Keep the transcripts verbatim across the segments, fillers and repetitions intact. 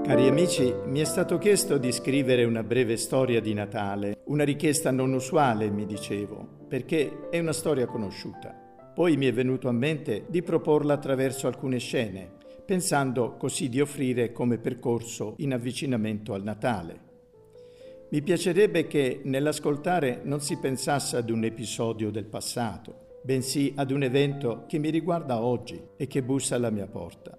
Cari amici, mi è stato chiesto di scrivere una breve storia di Natale, una richiesta non usuale, mi dicevo, perché è una storia conosciuta. Poi mi è venuto a mente di proporla attraverso alcune scene, pensando così di offrire come percorso in avvicinamento al Natale. Mi piacerebbe che nell'ascoltare non si pensasse ad un episodio del passato, bensì ad un evento che mi riguarda oggi e che bussa alla mia porta.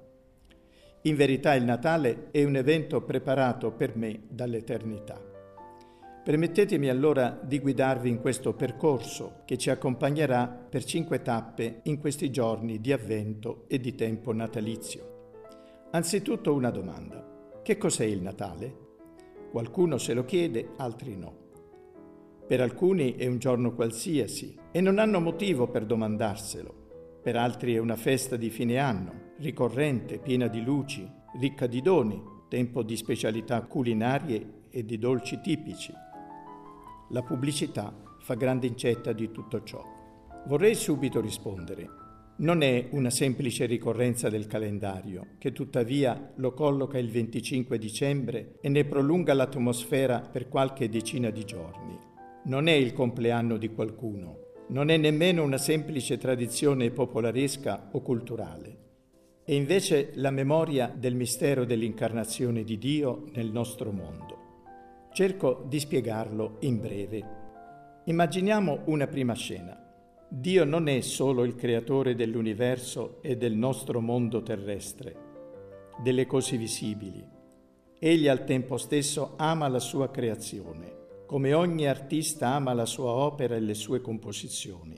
In verità il Natale è un evento preparato per me dall'eternità. Permettetemi allora di guidarvi in questo percorso che ci accompagnerà per cinque tappe in questi giorni di Avvento e di tempo natalizio. Anzitutto una domanda: che cos'è il Natale? Qualcuno se lo chiede, altri no. Per alcuni è un giorno qualsiasi e non hanno motivo per domandarselo. Per altri è una festa di fine anno, ricorrente, piena di luci, ricca di doni, tempo di specialità culinarie e di dolci tipici. La pubblicità fa grande incetta di tutto ciò. Vorrei subito rispondere: non è una semplice ricorrenza del calendario, che tuttavia lo colloca il venticinque dicembre e ne prolunga l'atmosfera per qualche decina di giorni. Non è il compleanno di qualcuno. Non è nemmeno una semplice tradizione popolaresca o culturale. È invece la memoria del mistero dell'incarnazione di Dio nel nostro mondo. Cerco di spiegarlo in breve. Immaginiamo una prima scena. Dio non è solo il creatore dell'universo e del nostro mondo terrestre, delle cose visibili. Egli al tempo stesso ama la sua creazione, come ogni artista ama la sua opera e le sue composizioni.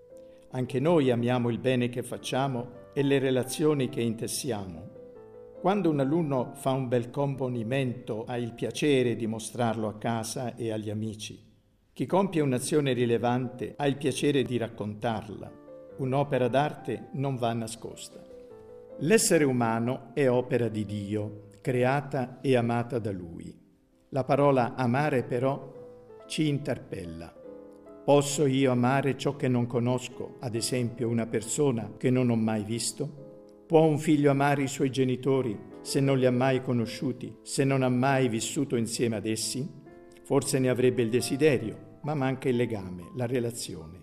Anche noi amiamo il bene che facciamo e le relazioni che intessiamo. Quando un alunno fa un bel componimento ha il piacere di mostrarlo a casa e agli amici. Chi compie un'azione rilevante ha il piacere di raccontarla. Un'opera d'arte non va nascosta. L'essere umano è opera di Dio, creata e amata da Lui. La parola amare però ci interpella. Posso io amare ciò che non conosco, ad esempio una persona che non ho mai visto? Può un figlio amare i suoi genitori se non li ha mai conosciuti, se non ha mai vissuto insieme ad essi? Forse ne avrebbe il desiderio, ma manca il legame, la relazione.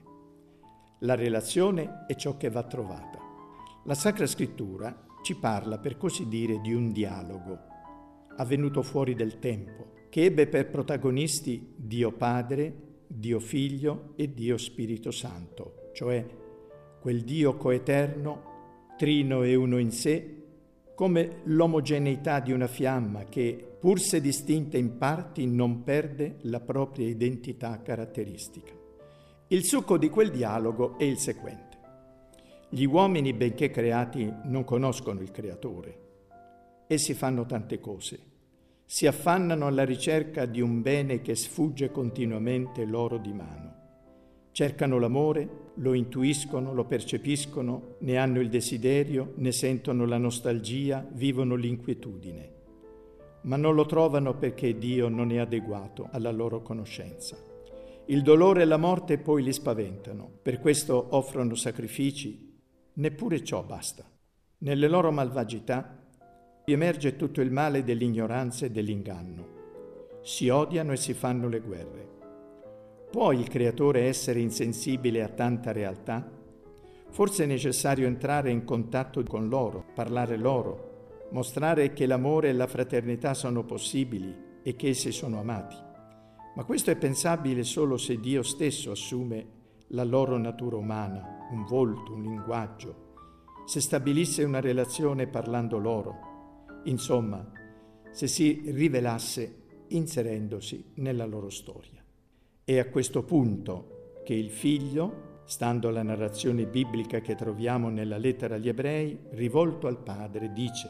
La relazione è ciò che va trovata. La Sacra Scrittura ci parla, per così dire, di un dialogo avvenuto fuori del tempo, che ebbe per protagonisti Dio Padre, Dio Figlio e Dio Spirito Santo, cioè quel Dio coeterno, trino e uno in sé, come l'omogeneità di una fiamma che, pur se distinta in parti, non perde la propria identità caratteristica. Il succo di quel dialogo è il seguente: gli uomini, benché creati, non conoscono il Creatore. Essi fanno tante cose. Si affannano alla ricerca di un bene che sfugge continuamente loro di mano. Cercano l'amore, lo intuiscono, lo percepiscono, ne hanno il desiderio, ne sentono la nostalgia, vivono l'inquietudine. Ma non lo trovano perché Dio non è adeguato alla loro conoscenza. Il dolore e la morte poi li spaventano, per questo offrono sacrifici. Neppure ciò basta. Nelle loro malvagità emerge tutto il male dell'ignoranza e dell'inganno. Si odiano e si fanno le guerre. Può il Creatore essere insensibile a tanta realtà? Forse è necessario entrare in contatto con loro, parlare loro, mostrare che l'amore e la fraternità sono possibili e che essi sono amati. Ma questo è pensabile solo se Dio stesso assume la loro natura umana, un volto, un linguaggio, se stabilisse una relazione parlando loro. Insomma, se si rivelasse inserendosi nella loro storia. È a questo punto che il figlio, stando alla narrazione biblica che troviamo nella lettera agli Ebrei, rivolto al padre, dice: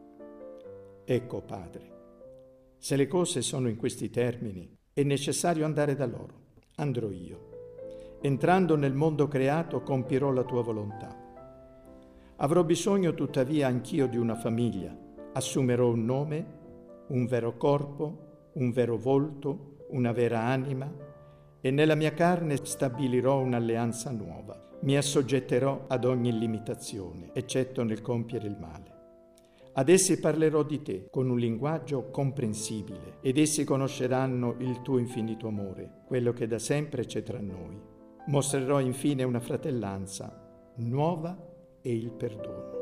«Ecco, padre, se le cose sono in questi termini, è necessario andare da loro. Andrò io. Entrando nel mondo creato, compirò la tua volontà. Avrò bisogno tuttavia anch'io di una famiglia. Assumerò un nome, un vero corpo, un vero volto, una vera anima, e nella mia carne stabilirò un'alleanza nuova. Mi assoggetterò ad ogni limitazione, eccetto nel compiere il male. Ad essi parlerò di te con un linguaggio comprensibile ed essi conosceranno il tuo infinito amore, quello che da sempre c'è tra noi. Mostrerò infine una fratellanza nuova e il perdono.